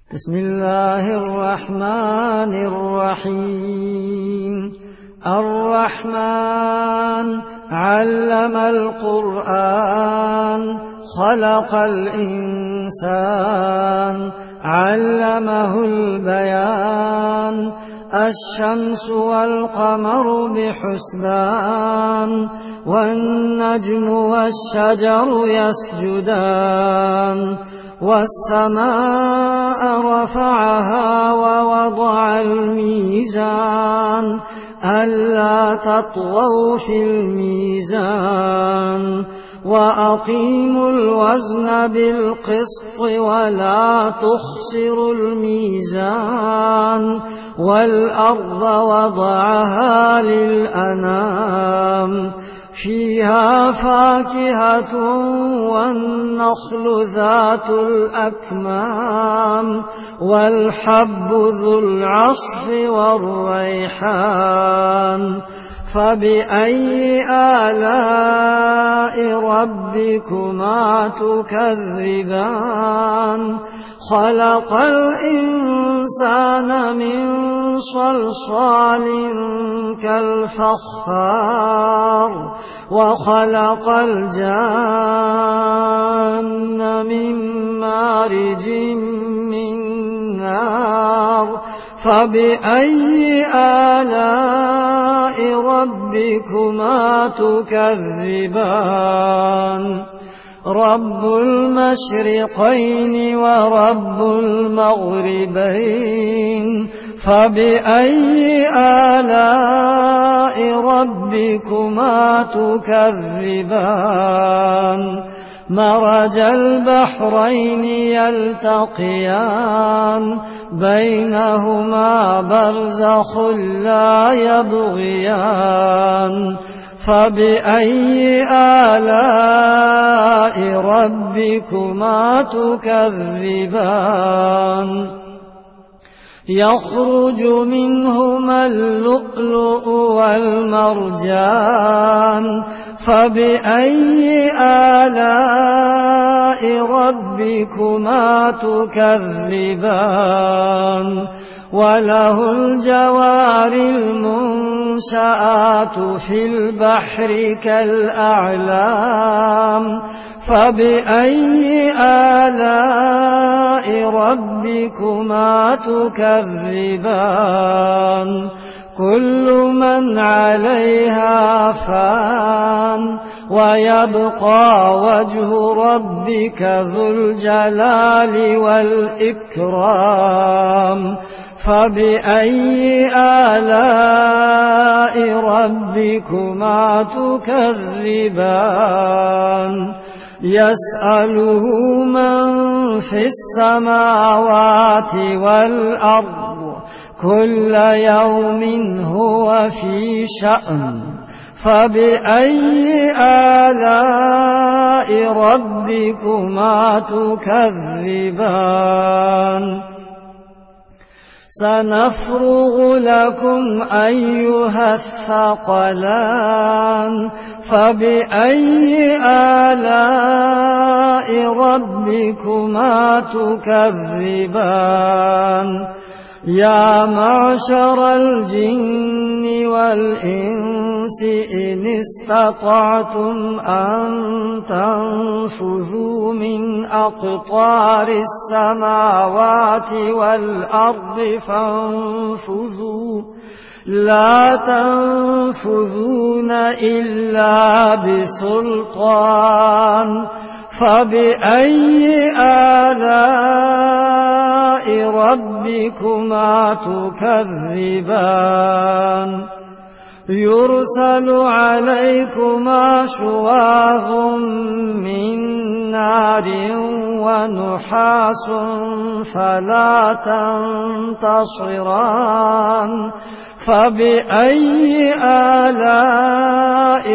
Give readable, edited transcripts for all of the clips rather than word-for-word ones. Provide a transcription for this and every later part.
بسم الله الرحمن الرحيم. الرحمن علم القرآن خلق الإنسان علمه البيان الشمس والقمر بحسبان والنجم والشجر يسجدان والسماء رفعها ووضع الميزان ألا تطغوا في الميزان وأقيموا الوزن بالقسط ولا تخسروا الميزان والأرض وضعها للأنام فيها فاكهة والنخل ذات الأكمام والحب ذو العصف والريحان فبأي آلاء ربكما تكذبان خلق الإنسان من صلصال كالفخار وخلق الجان من مارج من نار فبأي آلاء ربكما تكذبان رب المشرقين ورب المغربين فبأي آلاء ربكما تكذبان مرج البحرين يلتقيان بينهما برزخ لا يبغيان فبأي آلاء ربكما تكذبان يخرج منهما اللؤلؤ والمرجان فبأي آلاء ربكما تكذبان وله الجوار المنشآت في البحر كالأعلام فبأي آلاء ربكما تكذبان كل من عليها فان ويبقى وجه ربك ذو الجلال والإكرام فبأي آلاء ربكما تكذبان يسأله من في السماوات والأرض كل يوم هو في شأن فبأي آلاء ربكما تكذبان سنفرغ لكم أيها الثقلان فبأي آلاء ربكما تكذبان يا معشر الجن والإنس إن استطعتم أن تنفذوا من أقطار السماوات والأرض فانفذوا لا تنفذون إلا بسلطان فبأي آلاء ربكما تكذبان يرسل عليكما شواظ من نار ونحاس فلا تنتصران فبأي آلاء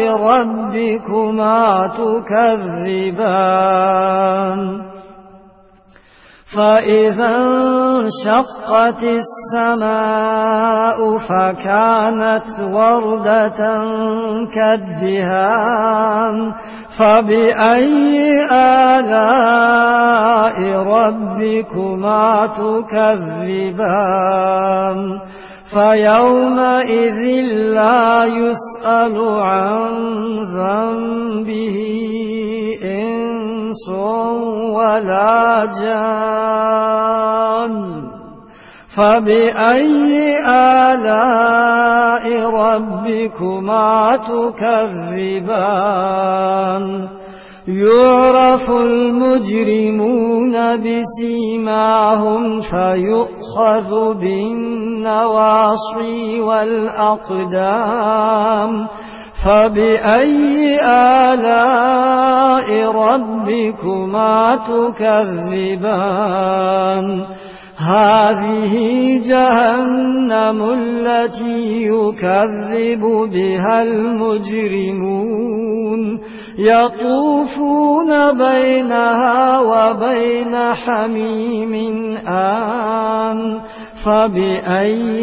ربكما تكذبان فإذا انشقت السماء فكانت وردة كالدهان فبأي آلاء ربكما تكذبان فيومئذ لا يسأل عن ذنبه إنس ولا جان فبأي آلاء ربكما تكذبان يعرف المجرمون بسيماهم فيؤخذ بالنواصي والأقدام فبأي آلاء ربكما تكذبان هذه جهنم التي يكذب بها المجرمون يطوفون بينها وبين حميم آن فبأي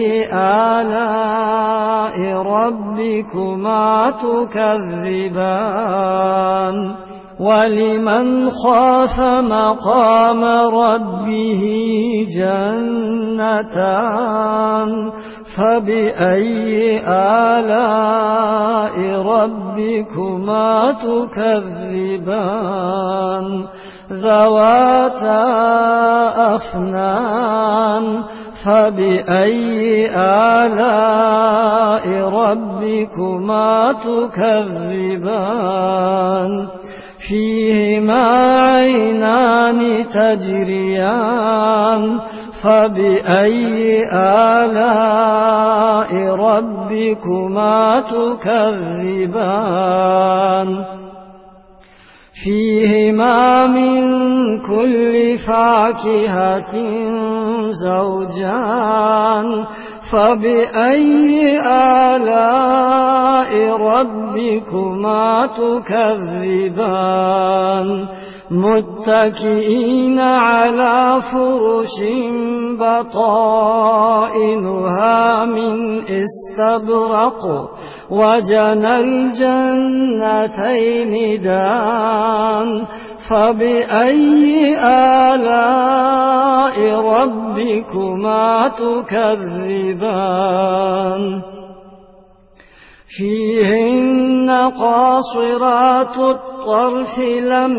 آلاء ربكما تكذبان ولمن خاف مقام ربه جنتان فبأي آلاء ربكما تكذبان ذواتا أفنان فبأي آلاء ربكما تكذبان فيهما عينان تجريان فبأي آلاء ربكما تكذبان فيهما من كل فاكهة زوجان فبأي آلاء ربكما تكذبان متكئين على فرش بطائنها من استبرق وجنى الجنتين دان فبأي آلاء ربكما تكذبان فيهن قاصرات الطرف لم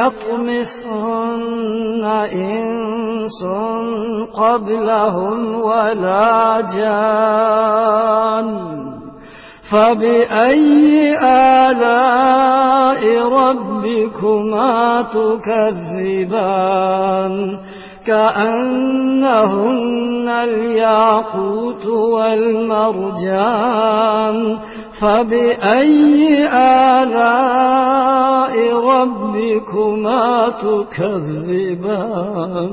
يطمثهن إنس قبلهم ولا جان فبأي آلاء ربكما تكذبان كأنهن الياقوت والمرجان فبأي آلاء ربكما تكذبان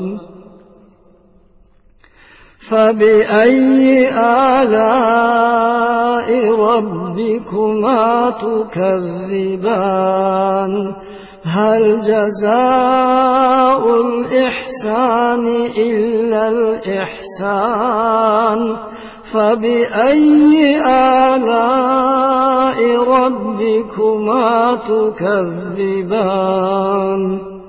فبأي آلاء ربكما تكذبان هل جزاء الإحسان إلا الإحسان فبأي آلاء ربكما تكذبان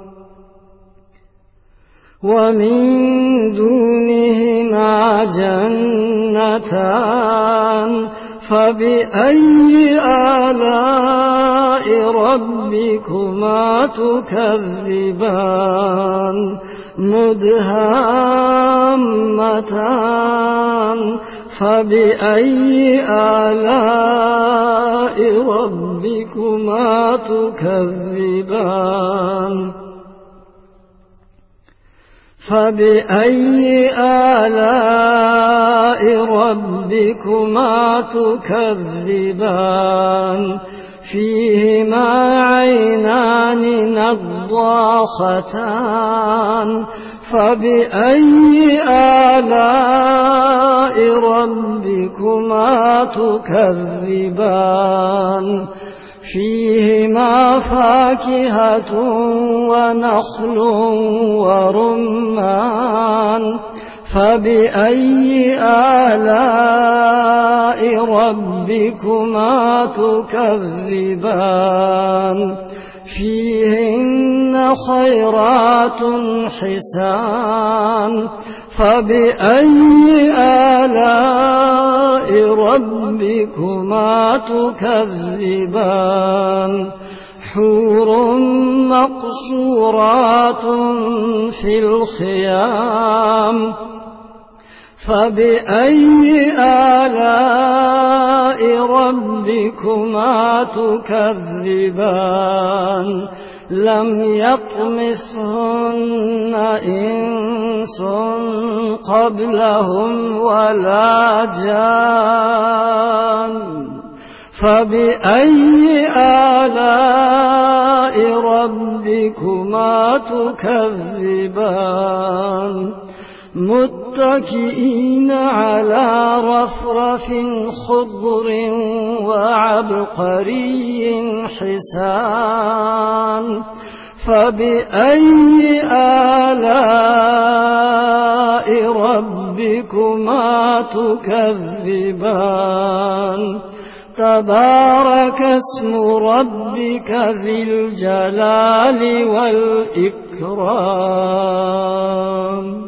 ومن دونهما جنتان فبأي آلاء ربكما تكذبان مدهامتان فبأي آلاء ربكما تكذبان فبأي آلاء ربكما تكذبان فيهما عينان نضاختان فبأي آلاء ربكما تكذبان فيهما فاكهة ونخل ورمان فبأي آلاء ربكما تكذبان فيهن خيرات حسان فبأي آلاء ربكما تكذبان حور مقصورات في الخيام فبأي آلاء ربكما تكذبان لم يطمثهن إنس قبلهم ولا جان فبأي آلاء ربكما تكذبان متكئين على رفرف خضر وعبقري حسان فبأي آلاء ربكما تكذبان تبارك اسم ربك ذي الجلال والإكرام